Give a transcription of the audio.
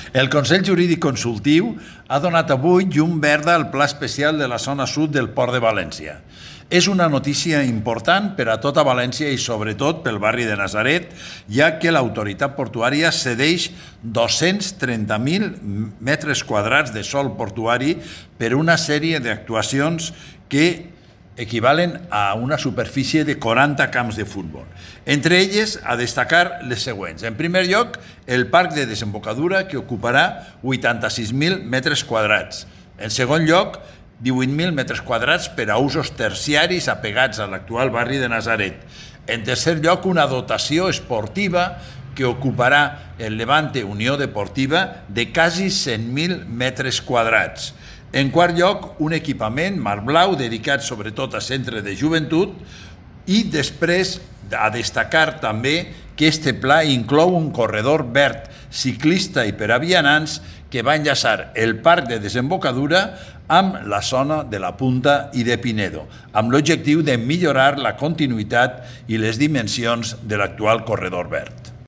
El Consell Jurídic Consultiu ha donat avui llum verda al Pla Especial de la Zona Sud del Port de València. És una notícia important per a tota València i sobretot pel barri de Natzaret, ja que l'autoritat portuària cedeix 230.000 metres quadrats de sòl portuari per una sèrie d'actuacions que equivalen a una superfície de 40 camps de futbol. Entre elles, a destacar les següents. En primer lloc, el parc de desembocadura, que ocuparà 86.000 metres quadrats. En segon lloc, 18.000 metres quadrats per a usos terciaris apegats a l'actual barri de Natzaret. En tercer lloc, una dotació esportiva que ocuparà el Levante Unió Deportiva de quasi 100.000 metres quadrats. En quart lloc, un equipament mar blau dedicat sobretot a centre de joventut i després a destacar també que este pla inclou un corredor verd ciclista i per a vianants que va enllaçar el parc de desembocadura amb la zona de la Punta i de Pinedo, amb l'objectiu de millorar la continuïtat i les dimensions de l'actual corredor verd.